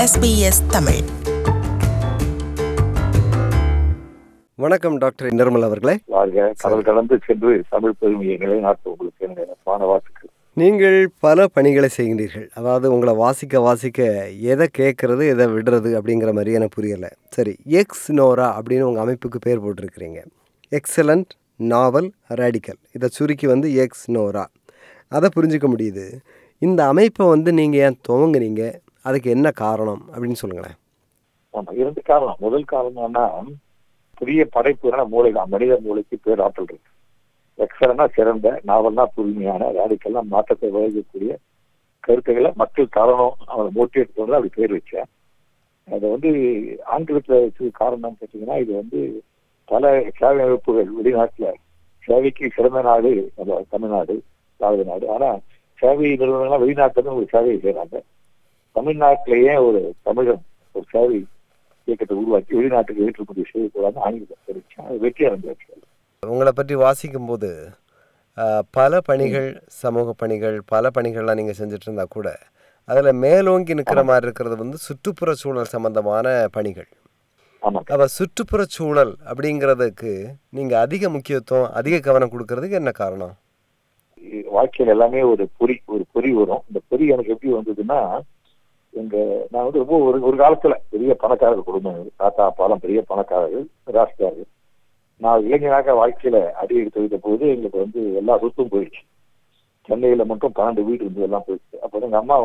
SBS Tamil. வணக்கம் doctor Nirmal அவர்களே. கடல் கடந்து சென்று தமிழ் பெருமையை நிலைநாட்ட உங்களுக்கு என்னுடைய வாழ்த்துக்கள். நீங்கள் பல பணிகளை செய்கின்றீர்கள். அதாவது உங்களை வாசிக்க எதை கேட்கறது எதை விடுறது அப்படிங்கிற மாதிரி எனக்கு புரியலை. சரி, எக்ஸ் நோரா அப்படின்னு உங்கள் அமைப்புக்கு பேர் போட்டிருக்கிறீங்க. எக்ஸலண்ட் நாவல் ரேடிக்கல், இதை சுருக்கி எக்ஸ் நோரா. அதை புரிஞ்சிக்க முடியுது. இந்த அமைப்பை நீங்கள் ஏன் துவங்குனீங்க, அதுக்கு என்ன காரணம் அப்படின்னு சொல்லுங்களேன். ஆமாம், 2 காரணம். முதல் காரணம்னா புதிய படைப்பு மூளை தான். மனித மூளைக்கு பேர் ஆற்றல் இருக்கு. எக்ஸலன்னா சிறந்த, நாவல்னா புதுமையான, ரேடிக்கல்னா மாற்றத்தை விளைவிக்கக்கூடிய கருத்துக்களை மக்கள் தரணும், அவரை மோட்டிவேட் பண்ணுறது அப்படி பேர் வச்சேன். அதை ஆங்கிலத்தில் வச்சது காரணம் கேட்டீங்கன்னா, இது பல சேவை அமைப்புகள் வெளிநாட்டில் சேவைக்கு சிறந்த நாடு நம்ம தமிழ்நாடு, பாரத நாடு. ஆனால் சேவை நிறுவனங்கள்லாம் வெளிநாட்டில் ஒரு சேவையை செய்கிறாங்க. தமிழ்நாட்டிலேயே ஒரு தமிழன் ஒரு சேவை இயக்கத்தை உருவாக்கி வெளிநாட்டுக்கு ஏற்றுமதி செய்யக்கூடாது ஆங்கிலம் தெரிவிச்சேன். அது வெற்றி அடைஞ்சாச்சு. உங்களை பற்றி வாசிக்கும்போது பல பணிகள், சமூக பணிகள், பல பணிகள்லாம் நீங்கள் செஞ்சுட்டு இருந்தா கூட அதில் மேலோங்கி நிற்கிற மாதிரி இருக்கிறது சுற்றுப்புற சூழல் சம்பந்தமான பணிகள். அப்போ சுற்றுப்புற சூழல் அப்படிங்கிறதுக்கு நீங்கள் அதிக முக்கியத்துவம், அதிக கவனம் கொடுக்கறதுக்கு என்ன காரணம்? வாழ்க்கையில் எல்லாமே ஒரு பொறி வரும். இந்த பொறி எனக்கு எப்படி வந்ததுன்னா, நான் ரொம்ப ஒரு காலத்துல பெரிய பணக்காரர் குடும்பம். தாத்தா அப்பாலாம் பெரிய பணக்காரர்கள், ராசிக்காரர்கள். நான் இளைஞராக வாழ்க்கையில அடி எடுத்து வைத்த போது எங்களுக்கு எல்லா சொத்தும் போயிடுச்சு. சென்னையில மட்டும் 12 வீடு இருந்து எல்லாம் போயிடுச்சு. அப்போ எங்க அம்மா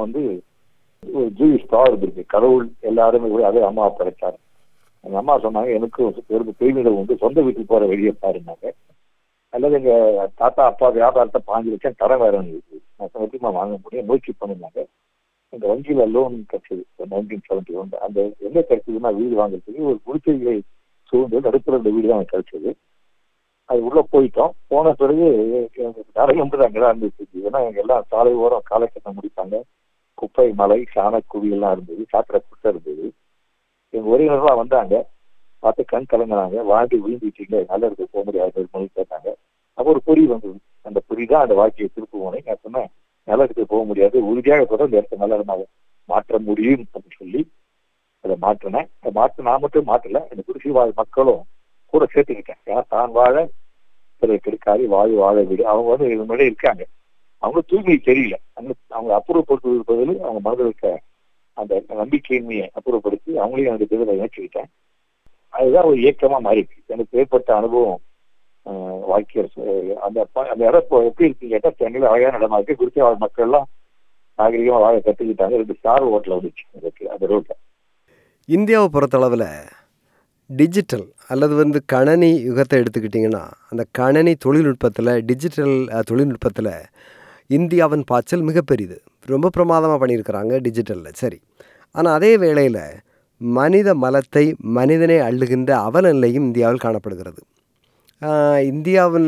ஒரு ஜூயிஷ் தாட் இருந்திருக்கு. கடவுள் எல்லாருமே அதே அம்மா படைச்சாரு. எங்க அம்மா சொன்னாங்க, எனக்கு பெருமிதம் சொந்த வீட்டுக்கு போற வெளியே பாருனாங்க. அல்லது எங்க தாத்தா அப்பா வியாபாரத்தை 5 லட்சம் கடன் வேற இருக்கு, நான் சமயமா வாங்க முடியும், முயற்சி பண்ணிருந்தாங்க. எங்க வங்கியில லோன் கிடைச்சது 1971. அந்த என்ன கிடைச்சதுன்னா, வீடு வாங்குறதுக்கு ஒரு குடிசைகளை சூழ்ந்து நடுப்புற வீடு தான் கிடைச்சது. அது உள்ள போயிட்டோம். போன பிறகு நிறைய அங்கதான் இருந்துச்சு. ஏன்னா எங்க எல்லாம் சாலை ஓரம் காலக்கட்டம் முடிப்பாங்க. குப்பை மலை, சாணக்குழி எல்லாம் இருந்தது. சாப்பிட குட்டை இருந்தது. எங்க உறவினர்லாம் வந்தாங்க, பார்த்து கண் கலங்கினாங்க. வாழ்ந்து விழுந்துட்டீங்க, நல்ல இடத்துக்கு போக முடியாது கேட்டாங்க. அப்போ ஒரு பொறி வந்தது. அந்த பொறி தான் அந்த வாழ்க்கையை திருப்பு போனேன். நான் சொன்னேன், நல்ல இடத்துக்கு போக முடியாது, உறுதியாக சொல்ற இந்த இடத்த நல்ல இடமாக மாற்ற முடியும் அப்படின்னு சொல்லி அதை மாற்றினேன். அதை நான் மட்டும் மாற்றல, இந்த குடிசை வாழ் மக்களும் கூட சேர்த்துக்கிட்டேன். ஏன்னா தான் வாழ பிறகு கிடைக்காது, வாழ வீடு. அவங்க இது முன்னாடி இருக்காங்க. அவங்க தூய்மை தெரியல. அவங்க அப்புறப்படுத்துவது பதில் அவங்க மனதில் இருக்க அந்த நம்பிக்கையின்மையை அப்புறப்படுத்தி அவங்களையும் அந்த இதில் இணைச்சுக்கிட்டேன். அதுதான் ஒரு இயக்கமா மாறிடுச்சு. எனக்கு ஏற்பட்ட அனுபவம் வாழ்க்கையில். அந்த இடம் எப்படி இருக்குன்னு கேட்டா, சென்னையில் அழகான இடமா இருக்கு. குறிச்ச மக்கள் எல்லாம் நாகரிகமா வாழ கற்றுக்கிட்டாங்க. 2 ஸ்டார் ஹோட்டல் வந்துச்சு அந்த ரோட்ல. இந்தியாவை பொறுத்தளவில் டிஜிட்டல் அல்லது கணனி யுகத்தை எடுத்துக்கிட்டிங்கன்னா, அந்த கணனி தொழில்நுட்பத்தில், டிஜிட்டல் தொழில்நுட்பத்தில் இந்தியாவின் பாய்ச்சல் மிகப்பெரியது. ரொம்ப பிரமாதமாக பண்ணியிருக்கிறாங்க டிஜிட்டலில். சரி, ஆனால் அதே வேளையில் மனித மலத்தை மனிதனை அள்ளுகின்ற அவலநிலையும் இந்தியாவில் காணப்படுகிறது. இந்தியாவின்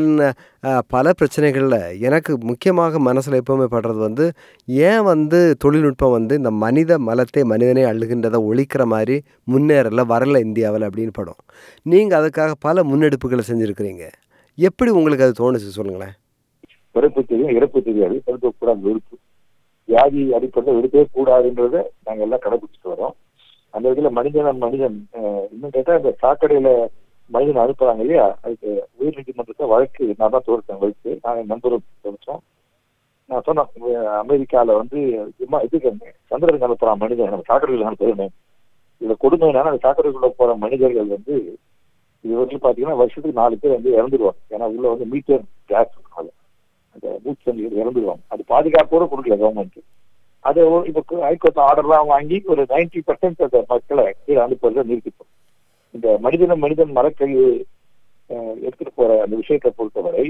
பல பிரச்சனைகளில் எனக்கு முக்கியமாக மனசில் எப்போவுமே படுறது ஏன் தொழில்நுட்பம் இந்த மனித மலத்தை மனிதனை அள்ளுகின்றதை ஒழிக்கிற மாதிரி வரல இந்தியாவில் அப்படின்னு படும். நீங்கள் அதுக்காக பல முன்னெடுப்புகளை செஞ்சுருக்கிறீங்க. எப்படி உங்களுக்கு அது தோணுச்சு சொல்லுங்களேன். பிறப்பு தெரியும், இறப்பு தெரியாது, பிறக்கக்கூடாது வெறுப்பு, வியாதி அடிப்படையில் வெறுப்பே கூடாதுன்றதை நாங்கள் எல்லாம் கடைபிடிச்சிட்டு வரோம். அந்த இதில் மனிதன் இன்னும் கேட்டால், இந்த சாக்கடையில மனிதன் அனுப்புறாங்க இல்லையா, அதுக்கு உயர் நீதிமன்றத்தை வழக்கு நான் தான் தோற்கேன். வழக்கு நாங்கள் நண்பரும் தோற்றோம். நான் சொன்னேன், அமெரிக்காவில் இதுக்கு சந்திரனுக்கு அனுப்புறான் மனிதன், நம்ம சாக்கடைகள் அனுப்புறேன். இதுல கொடுமையான அந்த சாக்கடைக்குள்ள போற மனிதர்கள் இது பார்த்தீங்கன்னா வருஷத்துக்கு 4 பேர் இறந்துருவாங்க. ஏன்னா உள்ள மீட்டர் கேஸ் அந்த மூச்சு இறந்துருவாங்க. அது பாதுகாப்போட கொடுக்கல கவர்மெண்ட். அதை இப்போ ஹைகோர்ட் ஆர்டர்லாம் வாங்கி ஒரு 90% அந்த மக்களை கீழே அனுப்புறதை நிறுத்திப்போம். இந்த மனிதன் மரக்கழிவு எடுத்துட்டு போற அந்த விஷயத்தை பொறுத்தவரை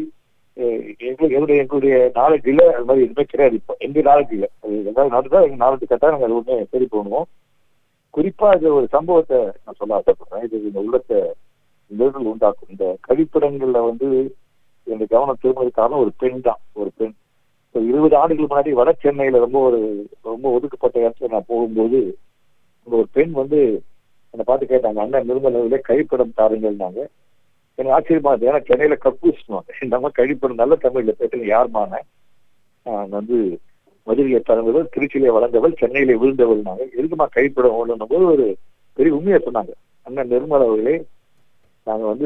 எங்களுடைய நாலேஜ் இல்லை. அது மாதிரி எதுவுமே கிடையாது. இப்போ எங்க நாலேஜ் இல்லை. அது ஏதாவது நடந்தா எங்க நாலேஜ் கட்டா நாங்கள் அது ஒண்ணு சரி பண்ணுவோம். குறிப்பா இது ஒரு சம்பவத்தை நான் சொல்ல ஆசைப்படுறேன். இது இந்த உள்ளத்தை நிழல் உண்டாக்கும். இந்த கழிப்பிடங்கள்ல எங்க கவனம் திரும்புறது காரணம் ஒரு பெண் தான். ஒரு பெண் 20 ஆண்டுகளுக்கு முன்னாடி வட சென்னையில ரொம்ப ஒதுக்கப்பட்ட இடத்துல நான் போகும்போது ஒரு பெண் என்னை பார்த்து கேட்டாங்க, அண்ணன் நிர்மல கழிப்பிடம் தாருங்கள்னாங்க. எனக்கு ஆச்சரியமா இருந்தது. ஏன்னா சென்னையில கக்கூஸ் நம்ம கழிப்பிடம் நல்ல தமிழ்ல பேசுறேன் யாருமான மதுரையை பிறந்தவள், திருச்சியிலே வளர்ந்தவள், சென்னையிலே விழுந்தவள். நாங்கள் எதுக்குமா கைப்படம் ஓடணும் போது ஒரு பெரிய உண்மையை சொன்னாங்க. அண்ணன் நிர்மலா அவர்களே, நாங்க வந்து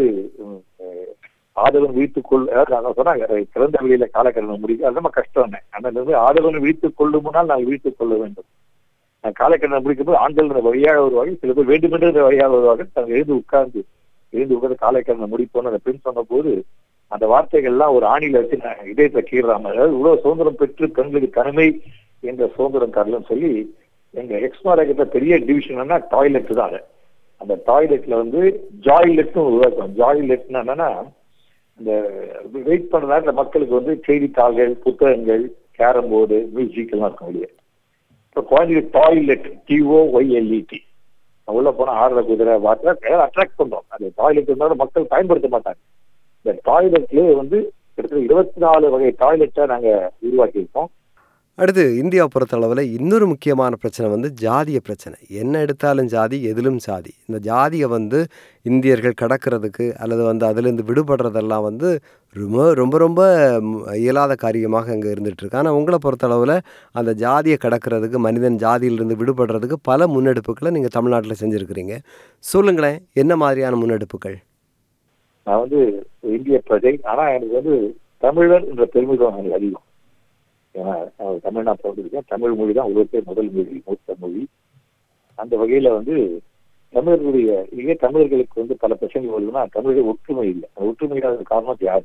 ஆதவன் வீட்டுக்குள், நாங்க சொன்னாங்க திறந்த வெளியில காலக்கரணம் முடிக்க அது ரொம்ப கஷ்டம். அண்ணன் ஆதவன் வீட்டுக் கொள்ளும் முன்னால் நாங்கள் வீட்டுக் கொள்ள வேண்டும். காலக்கரணம் முடிக்கும் போது ஆண்கள் வழியாக வருவாங்க, சில பேர் வேண்டுமென்ற வழியாக வருவாங்க. நாங்கள் எழுந்து உட்கார்ந்து காலக்கரணம் முடிப்போம்னு அந்த பெண் சொன்ன போது அந்த வார்த்தைகள் எல்லாம் ஒரு ஆணில வச்சு நான் இதயத்தை கீறாம, அதாவது இவ்வளவு சுதந்திரம் பெற்று பெண்களுக்கு தனிமை என்ற சுதந்திரம் தரலன்னு சொல்லி எங்க எக்ஸ்மார்க்கிட்ட பெரிய டிவிஷன்னா டாய்லெட் தான். அந்த டாய்லெட்ல வந்து ஜாய்லெட்னு உருவாக்குவோம். ஜாய்லெட்னா என்னன்னா, இந்த வெயிட் பண்ற நேரத்தில் மக்களுக்கு வந்து செய்தித்தாள்கள், புத்தகங்கள், கேரம் போர்டு, மியூசிக் எல்லாம் இருக்கும் வெளியே. இப்போ குழந்தைக்கு டாய்லெட், TOYLET, உள்ள போனா ஆடுற குதிரை வாட்டர் அட்ராக்ட் பண்றோம். அந்த டாய்லெட் இருந்தாலும் மக்கள் பயன்படுத்த மாட்டாங்க. இந்த டாய்லெட்லயே வந்து கிட்டத்தட்ட 24 வகை டாய்லெட்டை நாங்க உருவாக்கியிருக்கோம். அடுத்து இந்தியாவை பொறுத்தளவில் இன்னொரு முக்கியமான பிரச்சனை வந்து ஜாதிய பிரச்சனை. என்ன எடுத்தாலும் ஜாதி, எதிலும் சாதி. இந்த ஜாதியை வந்து இந்தியர்கள் கடக்கிறதுக்கு அல்லது வந்து அதிலேருந்து விடுபடுறதெல்லாம் வந்து ரொம்ப ரொம்ப ரொம்ப இயலாத காரியமாக அங்கே இருந்துகிட்ருக்கு. ஆனால் உங்களை பொறுத்தளவில் அந்த ஜாதியை கடக்கிறதுக்கு, மனிதன் ஜாதியிலிருந்து விடுபடுறதுக்கு பல முன்னெடுப்புகளை நீங்கள் தமிழ்நாட்டில் செஞ்சுருக்கிறீங்க. சொல்லுங்களேன், என்ன மாதிரியான முன்னெடுப்புகள்? நான் வந்து இந்திய பிரஜை, ஆனால் எனக்கு வந்து தமிழர் என்ற பெருமிதம் எனக்கு அதிகம். ஏன்னா தமிழ்நாட்டில் வந்துருக்கேன். தமிழ் மொழி தான் உலகத்தை முதல் மொழி, மூத்த மொழி. அந்த வகையில வந்து தமிழர்களுடைய இதே தமிழர்களுக்கு வந்து பல பிரச்சனைகள் வருதுன்னா தமிழர்கள் ஒற்றுமை இல்லை. அந்த ஒற்றுமை இல்லாத காரணம் யாரு?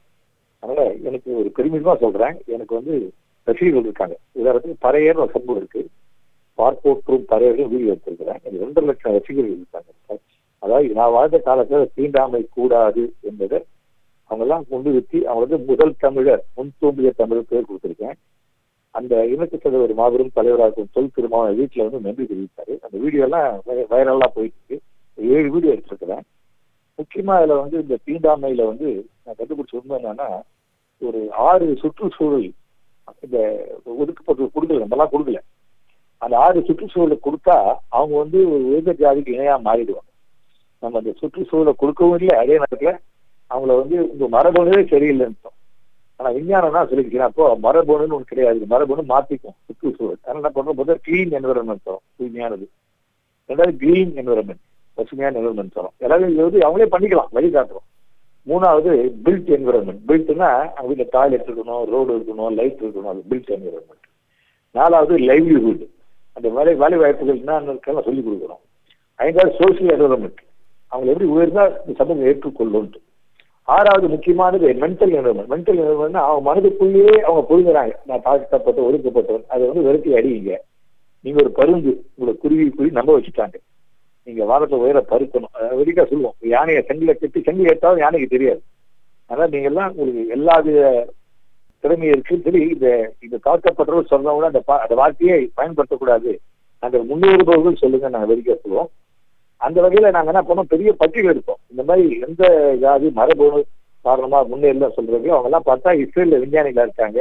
அதனால எனக்கு ஒரு பெருமிதமா சொல்றேன், எனக்கு வந்து ரசிகர்கள் இருக்காங்க. உதாரணத்துக்கு பறையர் ஒரு சம்பவம் இருக்கு, பார்ப்போற்றும் பறையர்கள் வீடியோ எடுத்திருக்கிறேன். எனக்கு 2.5 லட்சம் ரசிகர்கள் இருக்காங்க. அதாவது நான் வாழ்ந்த காலத்துல தீண்டாமை கூடாது என்பதை அவங்க எல்லாம் முன்னிறுத்தி அவங்க வந்து முதல் தமிழர், முன் தோன்றிய தமிழர் பேர் கொடுத்திருக்கேன். அந்த இனத்துக்கு சேர்ந்த ஒரு மாபெரும் தலைவராக தொல் திருமாவளவன் வீட்டுல வந்து நன்றி தெரிவித்தாரு. அந்த வீடியோ எல்லாம் வைரலா போயிட்டு இருக்கு. 7 வீடியோ எடுத்திருக்கிறேன். முக்கியமா அதுல வந்து இந்த தீண்டாமையில வந்து நான் கண்டுபிடிச்ச உண்மை என்னன்னா, ஒரு 6 சுற்றுச்சூழல் இந்த ஒதுக்கப்பட்ட கொடுக்கல, நம்மலாம் கொடுக்கல. அந்த 6 சுற்றுச்சூழலை கொடுத்தா அவங்க வந்து ஒரு உயர்ந்த ஜாதிக்கு இணையா மாறிடுவாங்க. நம்ம அந்த சுற்றுச்சூழலை கொடுக்கவும் இல்லை, அதே நேரத்துல அவங்கள வந்து உங்க மரபணுவே சரியில்லைன்னு. ஆனா விஞ்ஞானம்னா சொல்லிக்கிறேன், அப்போ மரபணுன்னு ஒன்று கிடையாது, மரபணு மாத்திக்கும் சுற்றுச்சூழல். அதனால என்ன பண்றோம், முதல்ல கிளீன் என்விரான்மெண்ட் தரும், தூய்மையானது. ரெண்டாவது கிரீன் என்விரான்மெண்ட், பசுமையான என்விரான்மெண்ட் தரும். எல்லாரும் இது வந்து அவங்களே பண்ணிக்கலாம், வழி காட்டுறோம். 3வது பில்ட் என்விரான்மெண்ட். பில்ட்னா அவங்க வீட்டில் டாய்லெட் இருக்கணும், ரோடு இருக்கணும், லைட் இருக்கணும், அது பில்ட் என்விரான்மெண்ட். 4வது லைவ்லிஹுட், அந்த வேலை வாய்ப்புகள் என்னன்னு சொல்லிக் கொடுக்குறோம். 5வது சோசியல் என்விரான்மெண்ட், அவங்களை எப்படி உயர்ந்தா இந்த சமூகம் ஏற்றுக்கொள்ளும். 6வது முக்கியமானது மென்டல் என்விரான்மெண்ட். மென்டல் என்விரான்மெண்ட் அவங்க மனதுக்குள்ளேயே அவங்க புரிஞ்சுறாங்க, நான் தாழ்த்தப்பட்ட ஒடுக்கப்பட்டவன், அதை வந்து வெறுத்தி அடிங்க. நீங்க ஒரு பருந்து, உங்களை குருவி நம்ப வச்சுட்டாங்க, நீங்க வாரத்தை உயர பருக்கணும். வெடிக்கா சொல்லுவோம், யானையை செங்கில கட்டி செங்கில் ஏற்றாலும் யானைக்கு தெரியாது. அதனால நீங்க எல்லாம் உங்களுக்கு எல்லா வித திறமையும் இருக்குன்னு சொல்லி இந்த தாழ்த்தப்பட்டவர்கள் சொன்னவங்க அந்த வார்த்தையை பயன்படுத்தக்கூடாது, நாங்கள் முன்னேறுபவர்கள் சொல்லுங்க நாங்கள் வெடிக்கா சொல்லுவோம். அந்த வகையில நாங்க என்ன பண்ணோம், பெரிய பட்டியல் எடுப்போம். இந்த மாதிரி எந்த ஜாதி மரபணு காரணமா முன்னேறல சொல்றீங்களோ அவங்க எல்லாம் பார்த்தா இஸ்ரேல்ல விஞ்ஞானிகளா இருக்காங்க,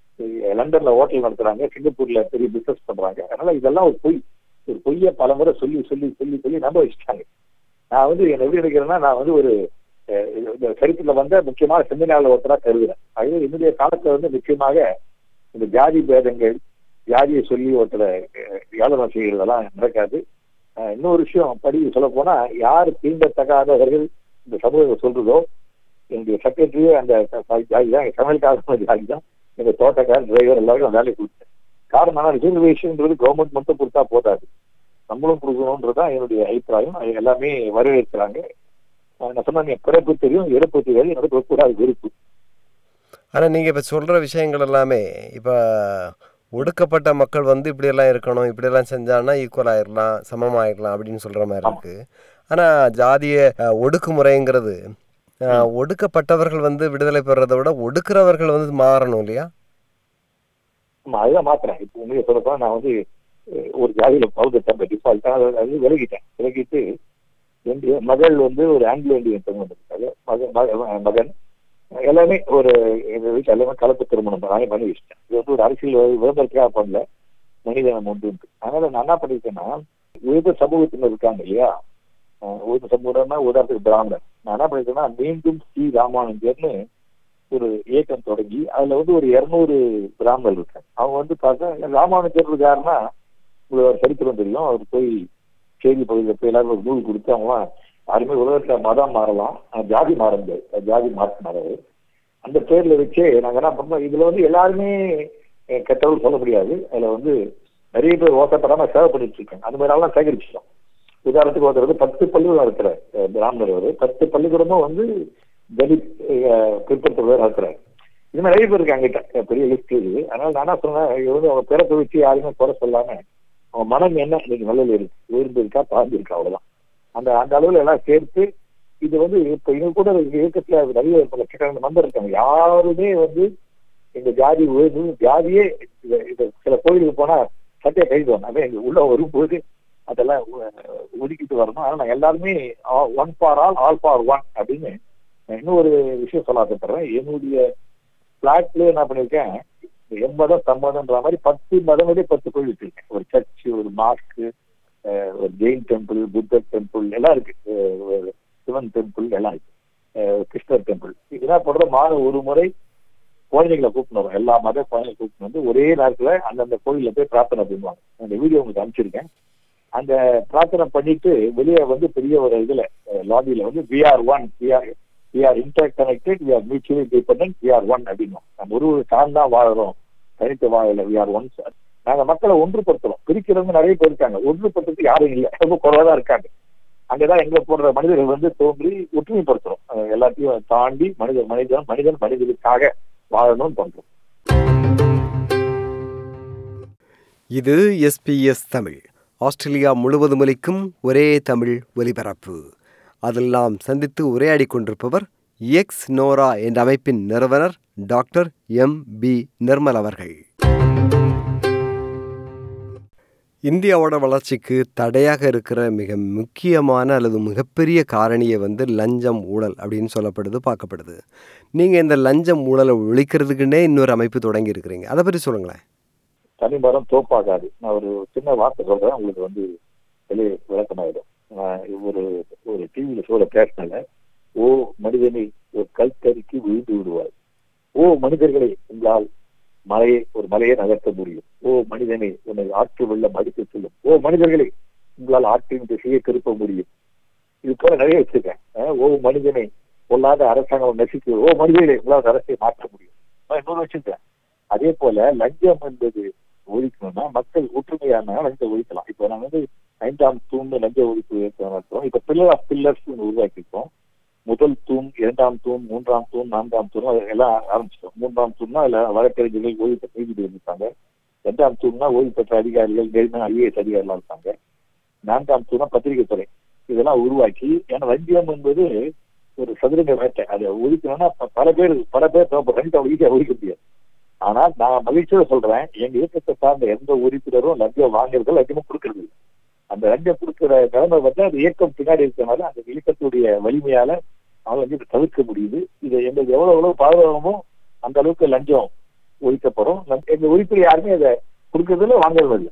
லண்டன்ல ஹோட்டல் நடத்துறாங்க, சிங்கப்பூர்ல பெரிய பிசினஸ் பண்றாங்க. அதனால இதெல்லாம் ஒரு பொய்ய பல முறை சொல்லி சொல்லி சொல்லி சொல்லி நம்ப வச்சுட்டாங்க. நான் வந்து என்ன எப்படி நினைக்கிறேன்னா, நான் வந்து ஒரு சரித்திரத்துல வந்த முக்கியமான சிந்தனையாளர் ஒருத்தரா கருதுறேன். அது என்னுடைய காலத்துல வந்து நிச்சயமாக இந்த ஜாதி பேதங்கள், ஜாதியை சொல்லி ஒருத்தரை ஏளனம் செய்கிறதெல்லாம் நடக்காது. இன்னொரு விஷயம் படி சொல்ல போனா, யார் தீண்டத்தகாதவர்கள் இந்த சமூகம் சொல்றதோ, எங்க செக்ரட்டரியே அந்த ஜாதி தான், சமையல்கார ஜாதி தான், எங்க தோட்டக்காரர், டிரைவர் எல்லாருக்கும் வேலையை கொடுத்தேன். காரணம் ரிசர்வேஷன்ன்றது கவர்மெண்ட் மட்டும் கொடுத்தா போதாது, நம்மளும் கொடுக்கணும்ன்றதுதான் என்னுடைய அபிப்பிராயம். எல்லாமே வரவேற்கிறாங்க. நான் சொன்ன பிறப்பு தெரியும், இறப்பு தெரியாது, எனக்கு கூடாது வெறுப்பு. ஆனால் நீங்கள் இப்போ சொல்கிற விஷயங்கள் எல்லாமே இப்போ ஒடுக்கப்பட்ட மக்கள் வந்து இப்படியெல்லாம் இருக்கணும், இப்படியெல்லாம் செஞ்சான்னா ஈக்குவல் ஆயிடலாம், சமமாயிடலாம் அப்படின்னு சொல்கிற மாதிரி இருக்கு. ஆனால் ஜாதிய ஒடுக்குமுறைங்கிறது ஒடுக்கப்பட்டவர்கள் வந்து விடுதலை பெறதை விட ஒடுக்கிறவர்கள் வந்து மாறணும் இல்லையா? அதுதான் மாத்துறேன். இப்போ உண்மையை சொல்லப்போனா, நான் வந்து ஒரு ஜாதியில பவுதட்டேன், டிஃபால்ட்டா அது விலகிட்டு என்னுடைய மகள் வந்து ஒரு ஆங்கிலோ இந்தியன் பெண் மகன், எல்லாமே ஒரு எங்க வீட்டு எல்லாமே கலப்பு திருமணம் நானே பண்ணி வச்சிட்டேன். இது வந்து ஒரு அரசியல் விளம்பரத்துக்காக பண்ணல, மனிதனம் ஒன்று. அதனால நான் என்ன பண்ணிருக்கேன்னா, உயர்ந்த சமூகத்தினர் இருக்காங்க இல்லையா, உயர்ந்த சமூகம்னா உதாரணத்துக்கு பிராமணன், நான் என்ன பண்ணிருக்கேன்னா மீண்டும் ஸ்ரீ ராமானுஜர்னு ஒரு இயக்கம் தொடங்கி அதுல வந்து ஒரு 200 பிராமணர்கள் இருக்காங்க. அவங்க வந்து பார்த்தா ராமானுஜர் யாருன்னா உங்களுக்கு ஒரு சரித்திரம் தெரியும். அவர் போய் செய்தி பகுதியில் போய் எல்லாரும் ஒரு நூல் கொடுத்து அவங்களாம் யாருமே உலகத்துல மதம் மாறலாம், ஜாதி மாற முடியாது, ஜாதி மாற்ற மாறாது. அந்த பேர்ல வச்சே நாங்க என்ன பண்ணோம், இதுல வந்து எல்லாருமே கெட்டவர்கள் சொல்ல முடியாது. அதுல வந்து நிறைய பேர் ஓட்டப்படாம சேவை பண்ணிட்டு இருக்காங்க. அந்த மாதிரி எல்லாம் சேகரிச்சிட்டோம். உதாரணத்துக்கு ஒருத்தர் 10 பள்ளிக்கூடம் இருக்கிற பிராமணர், 10 பள்ளிக்கூடமும் வந்து தலித் பிற்படுத்தவர் இருக்கிறார். இது மாதிரி நிறைய பேர் இருக்கு அங்கிட்ட, பெரிய லிஸ்ட் இருக்குது. அதனால நான் என்ன சொன்னேன், இது வந்து அவங்க பிறப்பை வச்சு யாருமே குறை சொல்லாம அவங்க மனம் என்ன இன்னைக்கு நல்லது இருக்கு, உயர்ந்து இருக்கா தாழ்ந்து இருக்கா, அவ்வளவுதான். அந்த அந்த அளவுல எல்லாம் சேர்த்து இது வந்து இப்ப இவங்க கூட இயக்கத்துல நிறைய லட்சக்கணக்கான நம்பர் இருக்காங்க. யாருமே வந்து எங்க ஜாதி உயர்வு ஜாதியே சில கோயிலுக்கு போனா சட்டையை கைதுவாங்க. அதே எங்க உள்ள வரும்போது அதெல்லாம் ஒதுக்கிட்டு வரணும். ஆனா நான் எல்லாருமே one for all for one அப்படின்னு இன்னொரு விஷயம் சொல்ல ஆசைப்படுறேன். என்னுடைய பிளாட்ல என்ன பண்ணிருக்கேன், எம்மதம் சம்மதம்ன்ற மாதிரி 10 மதங்களே 10 கோயில் வச்சிருக்கேன். ஒரு சர்ச்சு, ஒரு மாஸ்க், ஒரு ஜெயின் டெம்பிள், புத்தர் டெம்பிள் எல்லாம் இருக்கு, சிவன் டெம்பிள் எல்லாம் இருக்கு, கிருஷ்ணர் டெம்பிள். இதெல்லாம் போடுற மாதம் ஒரு முறை குழந்தைகளை கூப்பிட்டு வரும். எல்லா மத குழந்தைகளை கூப்பிட்டு வந்து ஒரே நேரத்துல அந்தந்த கோயில போய் பிரார்த்தனை பண்ணுவாங்க. அந்த வீடியோ உங்களுக்கு அனுப்பிச்சிருக்கேன். அந்த பிரார்த்தனை பண்ணிட்டு வெளியே வந்து பெரிய ஒரு இதுல லாபியில வந்து we are one, we are interconnected, we are mutually dependent, we are one அப்படின்னா நம்ம ஒரு சார்ந்தா வாழறோம், தனித்து வாழல, we are one. நாங்க மக்களை ஒன்றுபடுத்துறோம். பிரிக்கிறவங்க நிறைய பேர் இருக்காங்க, ஒன்றுபடுத்துறதுக்கு யாரும் இல்லை, ரொம்ப குறைவாதான் இருக்காங்க. அங்கதான் எங்க போடுற மனிதர்கள் வந்து தோன்றி ஒற்றுமைப்படுத்துறோம். எல்லாத்தையும் தாண்டி மனிதனுக்காக வாழணும்னு பண்றோம். இது SBS தமிழ், ஆஸ்திரேலியா முழுவதும் ஒலிக்கும் ஒரே தமிழ் ஒலிபரப்பு. அதில் நாம் சந்தித்து உரையாடி கொண்டிருப்பவர் எக்ஸ் நோரா என்ற அமைப்பின் நிறுவனர் டாக்டர் MB நிர்மல் அவர்கள். இந்தியாவோட வளர்ச்சிக்கு தடையாக இருக்கிற மிக முக்கியமான அல்லது மிகப்பெரிய காரணியை வந்து லஞ்சம், ஊழல் அப்படின்னு சொல்லப்படுது, பார்க்கப்படுது. நீங்கள் இந்த லஞ்சம் ஊழலை ஒழிக்கிறதுக்குன்னே இன்னொரு அமைப்பு தொடங்கி இருக்கிறீங்க, அதை பற்றி சொல்லுங்களேன். தனிமரம் தோப்பாகாது. நான் ஒரு சின்ன வார்த்தை சொல்றேன், உங்களுக்கு வந்து வெளியே விளக்கமாயிடும். ஒரு ஒரு டிவியில சொல்ல பேசினால, ஓ மனிதனை ஒரு கல்தறிக்கு விழுந்து விடுவார், ஓ மனிதர்களை உங்களால் ஒரு மலையை நகர்த்த முடியும், ஓ மனிதனை உன்னை ஆற்று வெள்ளம் அடித்து செல்லும், ஓ மனிதர்களை உங்களால் ஆற்றின் திசையை திருப்ப முடியும். இது போல நிறைய வச்சிருக்கேன். ஓ மனிதனை பொல்லாத அரசாங்கம் நசிக்க, ஓ மனிதர்களை உங்களால் அரசை மாற்ற முடியும், இன்னொரு வச்சிருக்கேன். அதே போல லஞ்சம் என்பது ஒழிக்கணும்னா மக்கள் ஒற்றுமையான லஞ்சம் ஒழிக்கலாம். இப்ப நாங்க வந்து 5ஆம் தூண் லஞ்ச ஒழிப்பு நடத்துறோம். இப்ப பில்லர் ஆஃப் பில்லர்ஸ் உருவாக்கிருக்கோம். முதல் தூண், 2ஆம் தூண், 3ஆம் தூண், 4ஆம் தூண் எல்லாம் ஆரம்பிச்சிட்டோம். 3ஆம் தூண்னா இல்ல வழக்கறிஞர்கள், ஓய்வு பெற்ற நீதிபதி இருப்பாங்க. 2ஆம் தூண்னா ஓய்வு பெற்ற அதிகாரிகள், IAS அதிகாரிகள் இருப்பாங்க. 4ஆம் தூண்னா பத்திரிகை துறை. இதெல்லாம் உருவாக்கி, ஏன்னா லஞ்சம் என்பது ஒரு சதுரங்க வேட்டை. அதை ஒழிக்கணும்னா பல பேர் ஈஸியா ஒழிக்க முடியாது. ஆனா நான் மகிழ்ச்சியோட சொல்றேன், எங்க இயக்கத்தை சார்ந்த எந்த உறுப்பினரும் லஞ்சம் வாங்குறது, லஞ்சமும் கொடுக்கறது இல்லை. அந்த லஞ்சம் கொடுக்கிற நிலைமை வந்து அந்த இயக்கம் பின்னாடி இருக்கிறனால அந்த இயக்கத்துடைய வலிமையால அவங்க வந்து தவிர்க்க முடியுது. இது எங்களுக்கு எவ்வளவு பாதுகாப்பமோ அந்த அளவுக்கு லஞ்சம் ஒழிக்கப்படும். எங்க உறுப்பினர் யாருமே அதை கொடுக்கறதுல வாங்குறது இல்லை.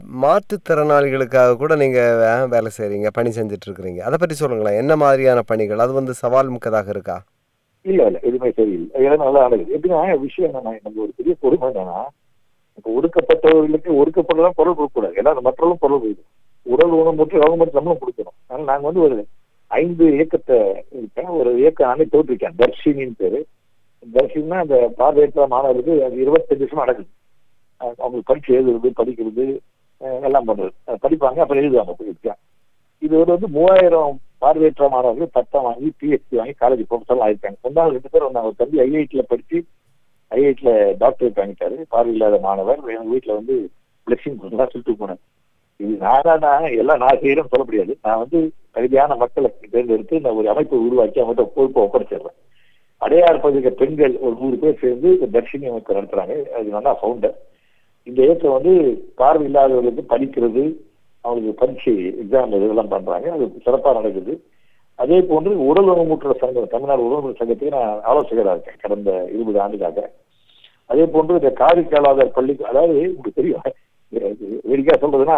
மாற்றுத்திறனாளிகளுக்காக கூட நீங்கள் வேலை செய்கிறீங்க, பணி செஞ்சுட்டு இருக்கிறீங்க, அதை பற்றி சொல்லுங்களேன். என்ன மாதிரியான பணிகள்? அது வந்து சவால் மிக்கதாக இருக்கா? இல்ல எதுவுமே சரியில்லை. ஏன்னா நல்லா நடக்குது. எப்படின்னா விஷயம் என்னன்னா, நம்ம ஒரு பெரிய பொறுமை என்னன்னா, இப்ப ஒடுக்கப்பட்டவர்களுக்கு ஒடுக்கப்படலாம் பொருள் கொடுக்கக்கூடாது. ஏன்னா மற்றவர்களும் பொருள் கொடுக்கணும். உடல் ஊனமுற்று கவர்மெண்ட் நம்மளும் கொடுக்கணும். அதனால நாங்க வந்து ஒரு 5 இயக்கத்தை இருக்கேன். ஒரு இயக்கம் நானே தோற்றிருக்கேன், தர்ஷினின்னு பேரு. தர்ஷினா அந்த பார்வையற்ற மாணவர்களுக்கு அது 25 வருஷமா நடக்குது. அவங்களுக்கு பரீட்சை எழுதுறது, படிக்கிறது எல்லாம் பண்றது. படிப்பாங்க, அப்புறம் எழுதுவாங்க போயிருக்கேன். இது வந்து 3000 பார்வையற்ற மாணவர்கள் பட்டம் வாங்கி PhD வாங்கி காலேஜ் ப்ரொஃபஸர் ஆயிருக்காங்க. 2 பேர் வந்தாங்க. ஒரு தம்பி IITல படிச்சு IITல டாக்டரேட் வாங்கிட்டாரு, பார்வையில்லாத மாணவர். எங்க வீட்டுல வந்து பிளஸிங் கொடுத்தா சொல்லிட்டு போனேன். இது எல்லாம் நான் செய்யறேன்னு சொல்ல முடியாது. நான் வந்து தகுதியான மக்களை தேர்ந்தெடுத்து நான் ஒரு அமைப்பை உருவாக்கி அவங்கள்ட்ட பொறுப்பை ஒப்படைச்சிடுறேன். அடையாறு பகுதிக்க பெண்கள் ஒரு 100 பேர் சேர்ந்து இந்த தர்ஷினி அமைப்பு நடத்துறாங்க. அது நல்லா ஃபவுண்டர். இந்த இயக்கம் வந்து பார்வை இல்லாதவர்களுக்கு படிக்கிறது, அவங்களுக்கு பரீட்சை எக்ஸாம் இதெல்லாம் பண்றாங்க. அது சிறப்பா நடக்குது. அதே போன்று உடல் ஊனமுற்ற சங்கம், தமிழ்நாடு உடல் சங்கத்துக்கு நான் ஆலோசகராக இருக்கேன் கடந்த 20 ஆண்டுகளாக. அதே போன்று இந்த காது கேளாதர் பள்ளி, அதாவது உங்களுக்கு தெரியும், வேடிக்கையா சொல்றதுன்னா,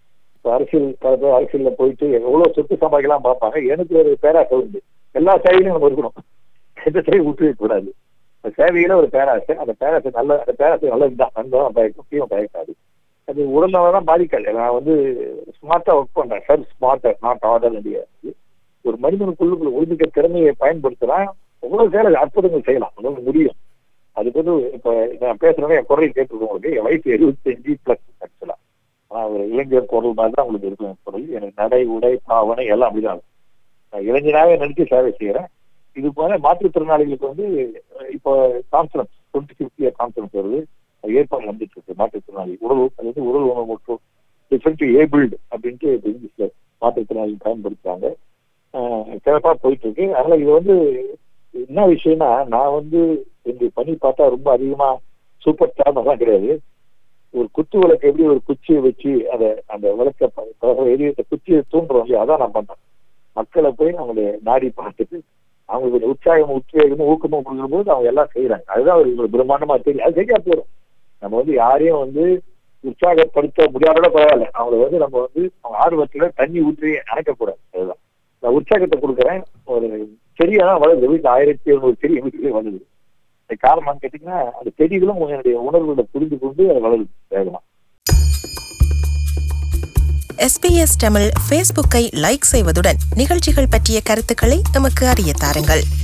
அரசியல்ல போயிட்டு எவ்வளவு சொத்து சம்பாதிக்கலாம் பார்ப்பாங்க. எனக்கு ஒரு பேராசை உண்டு, எல்லா செயலையும் நம்ம இருக்கணும், எந்த செயல் விட்டு வைக்க கூடாது. சேவையில ஒரு பேராசை, அந்த பேராசை நல்லதுதான், நண்பன் பயக்கும், தீவம் பயக்காது. அது உடல்நல தான் பாதிக்காது. நான் வந்து ஸ்மார்ட்டா ஒர்க் பண்றேன் சார், ஸ்மார்ட்டர் நாட் ஆர்டர். ஒரு மனிதனுக்குள்ளுக்குள்ள ஒழுங்கிக்க திறமையை பயன்படுத்தினா எவ்வளவு சேலை அற்புதங்கள் செய்யலாம், அவ்வளவு முடியும். அதுக்கு வந்து இப்ப நான் பேசுறேன், என் குரல் கேட்டுருக்கோம் உங்களுக்கு. என் வயசு 75+ ஆக்சுவலா. ஆனா ஒரு இளைஞர் குரல் மாதிரி தான் உங்களுக்கு இருக்கும் என் குரல். எனக்கு நடை, உடை, பாவனை எல்லாம் அப்படிதான். நான் இளைஞனாவே நினைச்சு சேவை செய்யறேன். இது போல மாற்றுத்திறனாளிகளுக்கு வந்து இப்போ கான்ஃபரன்ஸ் 2050 கான்ஃபரன்ஸ் வருது, ஏற்பாடு வந்துட்டு இருக்கு. மாற்றுத்திறனாளி உடல் ஊனமுற்றோர், டிஃபரெண்ட் ஏபிள்டு அப்படின்ட்டு இங்கிலீஷ்ல மாற்றுத்திறனாளி பயன்படுத்துறாங்க. சிறப்பா போயிட்டு இருக்கு. அதனால இது வந்து என்ன விஷயம்னா, நான் வந்து எங்க பணி பார்த்தா ரொம்ப அதிகமா சூப்பர் ஸ்டார் எல்லாம் கிடையாது. ஒரு குத்து விளக்கு எப்படி ஒரு குச்சியை வச்சு அதை அந்த விளக்க எரியத்தை குச்சியை தூண்டுறோம் இல்லையா, அதான் நான் பண்றேன். மக்களை போய் அவங்களுடைய நாடி பார்த்துட்டு அவங்களுக்கு உற்சாகமும் உத்வேகமும் ஊக்கமும் கொடுக்குற போது அவங்க எல்லாம் செய்யறாங்க. அதுதான் ஒரு பிரம்மாண்டமா தெரியும். அது சரியா போயிடும். நம்ம வந்து யாரையும் வந்து உற்சாகப்படுத்த முடியாத பரவாயில்ல, அவங்களை வந்து நம்ம வந்து அவங்க ஆர்வத்துல தண்ணி ஊற்றி அணைக்கக்கூடாது. அதுதான் நான் உற்சாகத்தை கொடுக்குறேன். ஒரு செடியெல்லாம் வளருது, வீட்டுல 1700 செடி வீட்டுக்குள்ளே வளருது. காரணம் கேட்டீங்கன்னா, அந்த செடிகளும் என்னுடைய உணர்வுகளை புரிந்து கொண்டு அது வளருது வேகமா. SBS தமிழ் ஃபேஸ்புக்கை லைக் செய்வதுடன் நிகழ்ச்சிகள் பற்றிய கருத்துக்களை நமக்கு அறிய தாருங்கள்.